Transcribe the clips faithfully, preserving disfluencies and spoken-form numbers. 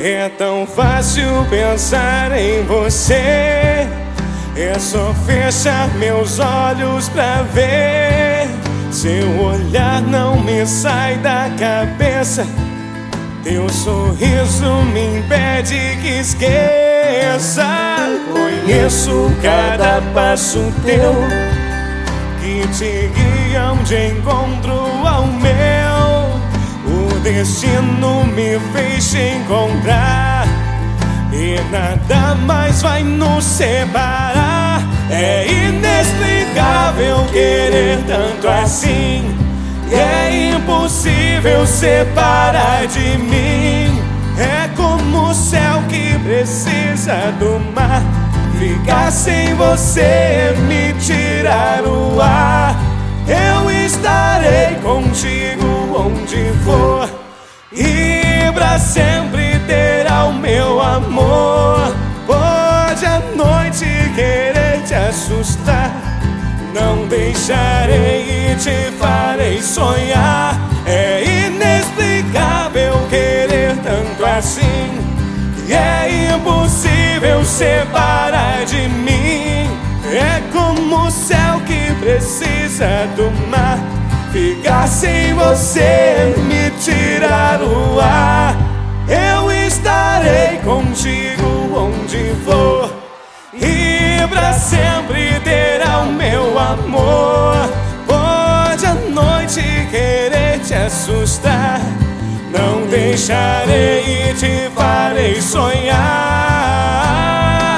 É tão fácil pensar em você, é só fechar meus olhos pra ver. Seu olhar não me sai da cabeça, teu sorriso me impede que esqueça. Conheço cada passo teu que te guiam de encontro ao meu. O destino me fez te encontrar e nada mais vai nos separar. É inexplicável querer tanto assim, e é impossível separar de mim. É como o céu que precisa do mar, ficar sem você me tirar o ar. Eu estarei contigo onde for, e pra sempre terá o meu amor. Pode a noite querer te assustar, não deixarei e te farei sonhar. É inexplicável querer tanto assim, e é impossível separar de mim. É como o céu que precisa do mar, ficar sem você me tirar o ar. Eu estarei contigo onde for, e pra sempre terá o meu amor. Pode a noite querer te assustar, não deixarei e te farei sonhar.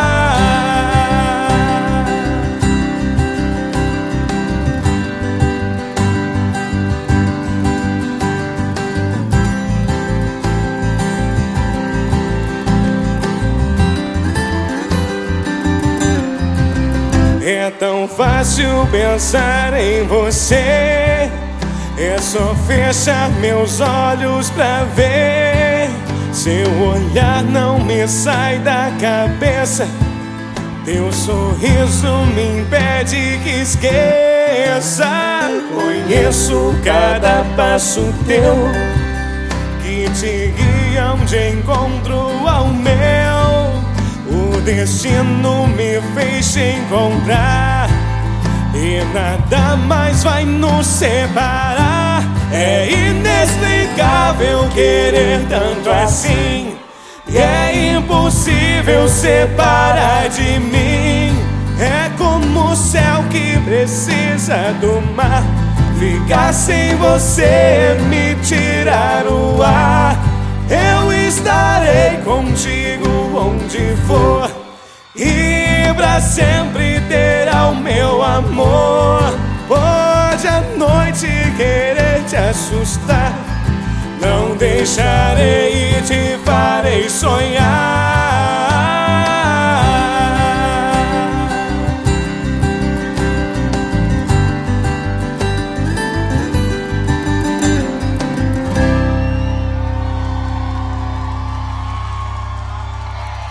É tão fácil pensar em você, é só fechar meus olhos pra ver. Seu olhar não me sai da cabeça, teu sorriso me impede que esqueça. Conheço cada passo teu que te guiam de encontro ao meu. O destino me fez te encontrar e nada mais vai nos separar. É inexplicável querer tanto assim, e é impossível separar de mim. É como o céu que precisa do mar, ficar sem você me tirar o ar. Eu estarei contigo onde for, e pra sempre terá o meu amor. Pode a noite querer te assustar, não deixarei e te farei sonhar.